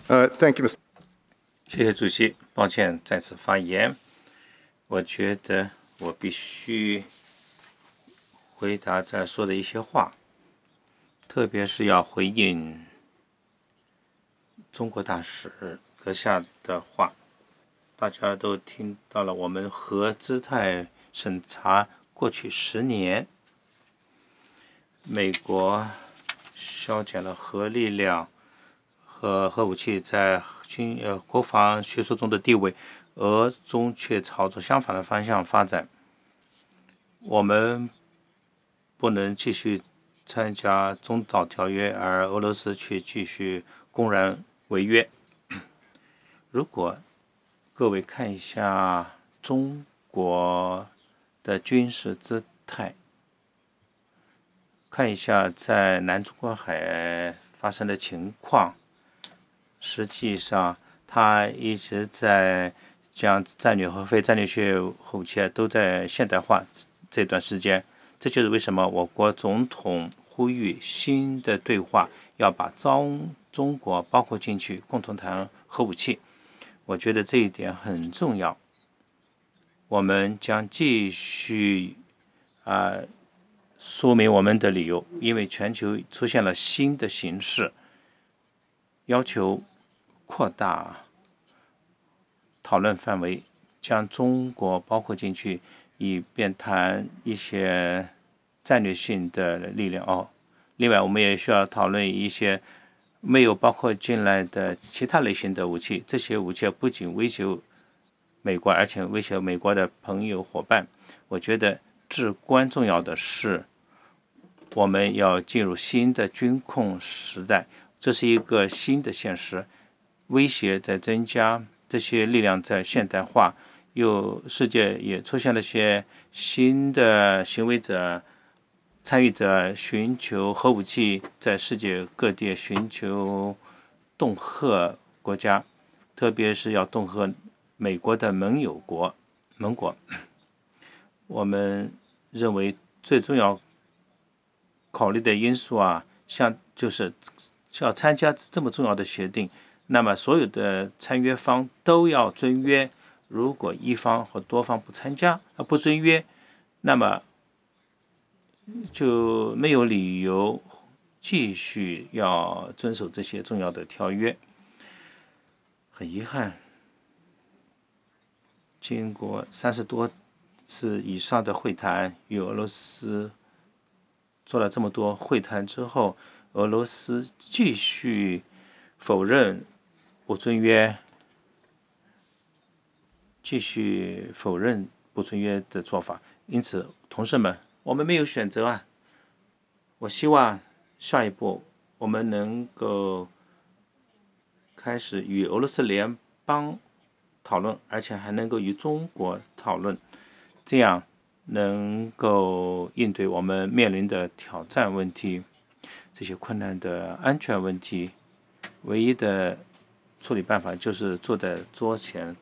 Thank you, Mr. 谢谢主席，抱歉再次发言。我觉得我必须回答这说的一些话，特别是要回应中国大使阁下的话。大家都听到了，我们核姿态审查过去10年，美国削减了核力量和核武器在国防学术中的地位，俄中却朝着相反的方向发展。我们不能继续参加中导条约，而俄罗斯却继续公然违约。如果各位看一下中国的军事姿态，看一下在南中国海发生的情况，实际上它一直在将战略和非战略性武器都在现代化这段时间。这就是为什么我国总统呼吁新的对话要把中国包括进去，共同谈核武器。我觉得这一点很重要。我们将继续说明我们的理由，因为全球出现了新的形势，要求扩大讨论范围，将中国包括进去，以便谈一些战略性的力量。另外，我们也需要讨论一些没有包括进来的其他类型的武器。这些武器不仅威胁美国，而且威胁美国的朋友伙伴。我觉得至关重要的是，我们要进入新的军控时代，这是一个新的现实，威胁在增加，这些力量在现代化，世界也出现了些新的行为者、参与者，寻求核武器，在世界各地寻求恫吓国家，特别是要恫吓美国的盟国。我们认为最重要考虑的因素就是要参加这么重要的协定，那么所有的参约方都要遵约。如果一方或多方不参加不遵约，那么就没有理由继续要遵守这些重要的条约。很遗憾，经过30多次以上的会谈，与俄罗斯做了这么多会谈之后，俄罗斯继续否认不遵约，继续否认不遵约的做法。因此，同事们，我们没有选择我希望下一步我们能够开始与俄罗斯联邦讨论，而且还能够与中国讨论，这样能够应对我们面临的挑战问题，这些困难的安全问题。唯一的处理办法就是坐在桌前